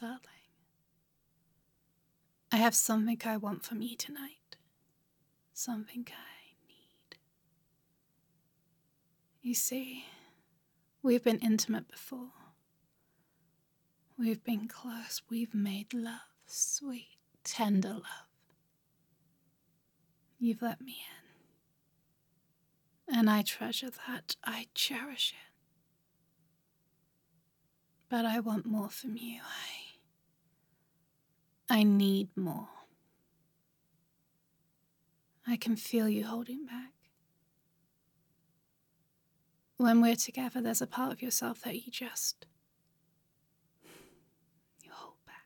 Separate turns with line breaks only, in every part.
darling. I have something I want from you tonight. Something I need. You see, we've been intimate before. We've been close. We've made love. Sweet, tender love. You've let me in. And I treasure that. I cherish it. But I want more from you. I need more. I can feel you holding back. When we're together, there's a part of yourself that you hold back.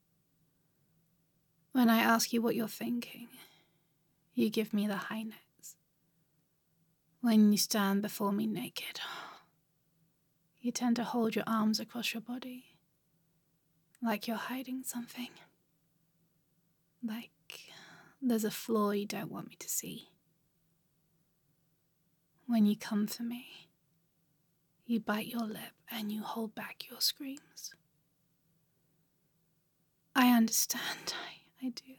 When I ask you what you're thinking, you give me the high notes. When you stand before me naked, you tend to hold your arms across your body, like you're hiding something. Like there's a flaw you don't want me to see. When you come for me, you bite your lip and you hold back your screams. I understand, I do.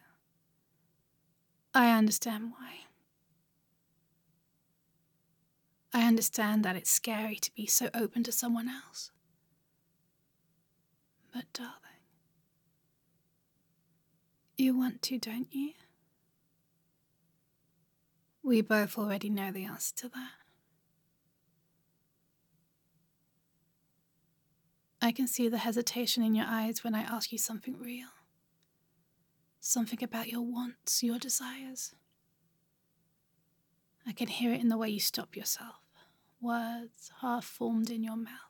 I understand why. I understand that it's scary to be so open to someone else. But darling, you want to, don't you? We both already know the answer to that. I can see the hesitation in your eyes when I ask you something real. Something about your wants, your desires. I can hear it in the way you stop yourself, words half formed in your mouth,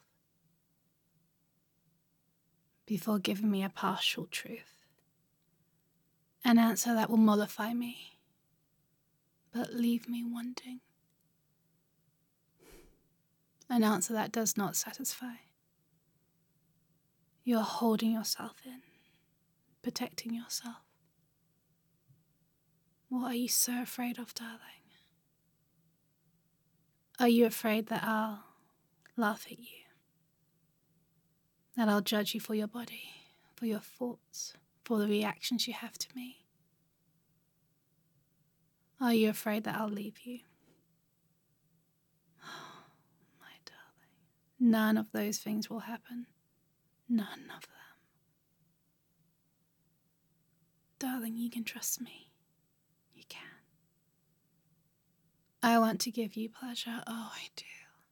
before giving me a partial truth. An answer that will mollify me, but leave me wanting. An answer that does not satisfy. You're holding yourself in, protecting yourself. What are you so afraid of, darling? Are you afraid that I'll laugh at you? That I'll judge you for your body, for your thoughts, for the reactions you have to me? Are you afraid that I'll leave you? Oh, my darling, none of those things will happen. None of them. Darling, you can trust me. You can. I want to give you pleasure. Oh, I do.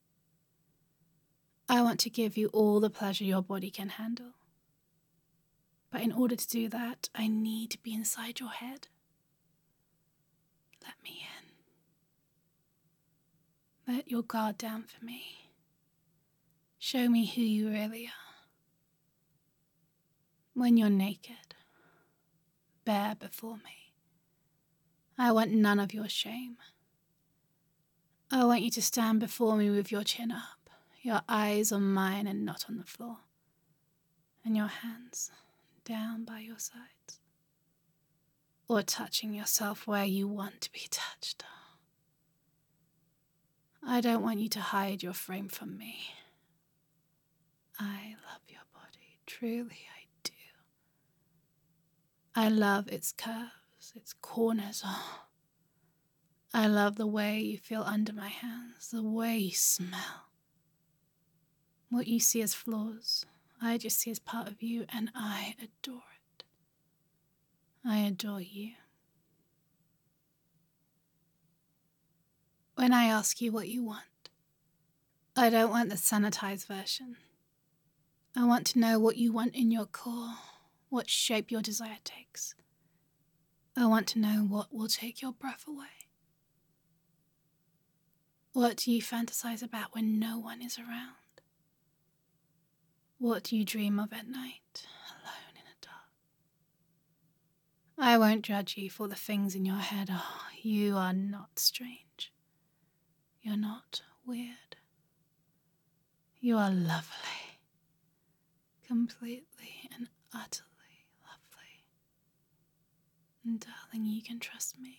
I want to give you all the pleasure your body can handle. But in order to do that, I need to be inside your head. Let me in. Let your guard down for me. Show me who you really are. When you're naked, bare before me, I want none of your shame. I want you to stand before me with your chin up, your eyes on mine and not on the floor, and your hands down by your sides, or touching yourself where you want to be touched. I don't want you to hide your frame from me. I love your body, truly I do. I love its curves, its corners. Oh, I love the way you feel under my hands, the way you smell. What you see as flaws, I just see as part of you, and I adore it. I adore you. When I ask you what you want, I don't want the sanitized version. I want to know what you want in your core, what shape your desire takes. I want to know what will take your breath away. What do you fantasize about when no one is around? What do you dream of at night, alone in the dark? I won't judge you for the things in your head. Oh, you are not strange. You're not weird. You are lovely. Completely and utterly lovely. And darling, you can trust me.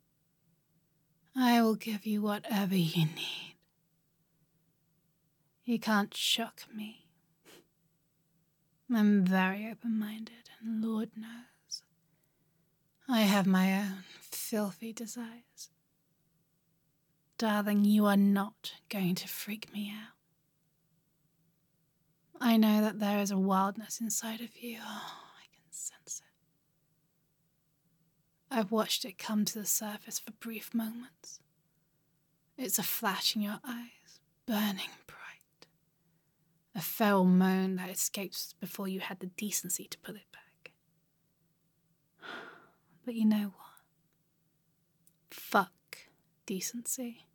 I will give you whatever you need. You can't shock me. I'm very open-minded, and Lord knows, I have my own filthy desires. Darling, you are not going to freak me out. I know that there is a wildness inside of you. Oh, I can sense it. I've watched it come to the surface for brief moments. It's a flash in your eyes, burning bright. A feral moan that escapes before you had the decency to pull it back. But you know what? Fuck decency.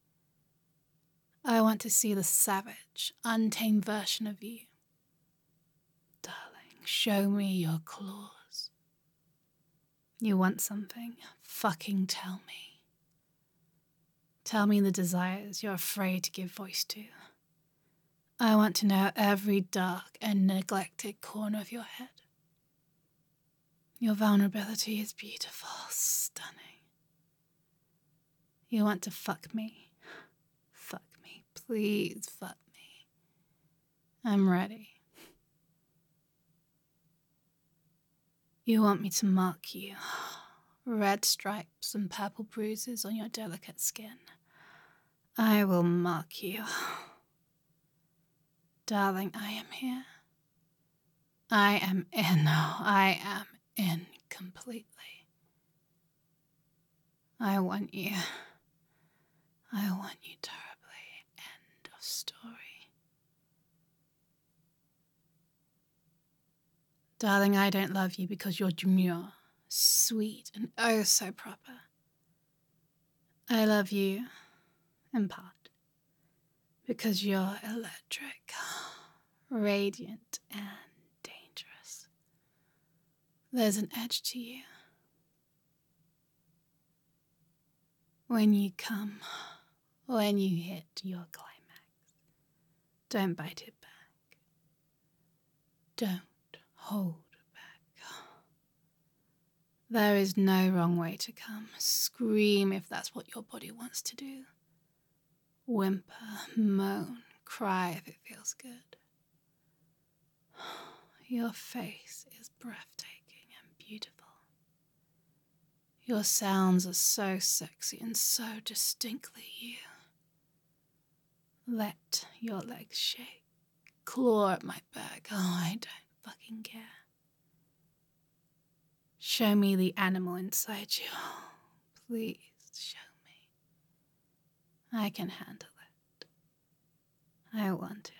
I want to see the savage, untamed version of you. Darling, show me your claws. You want something? Fucking tell me. Tell me the desires you're afraid to give voice to. I want to know every dark and neglected corner of your head. Your vulnerability is beautiful, stunning. You want to fuck me? Fuck me, please fuck me. I'm ready. You want me to mark you. Red stripes and purple bruises on your delicate skin. I will mark you. Darling, I am here. I am in. I am in completely. I want you. I want you terribly. End of story. Darling, I don't love you because you're demure, sweet, and oh so proper. I love you, in part, because you're electric, radiant, and dangerous. There's an edge to you. When you come, when you hit your climax, don't bite it back. Don't hold back. There is no wrong way to come. Scream if that's what your body wants to do. Whimper, moan, cry if it feels good. Your face is breathtaking and beautiful. Your sounds are so sexy and so distinctly you. Let your legs shake. Claw at my back. Oh, I don't fucking care. Show me the animal inside you. Oh, please show me. I can handle it. I want it.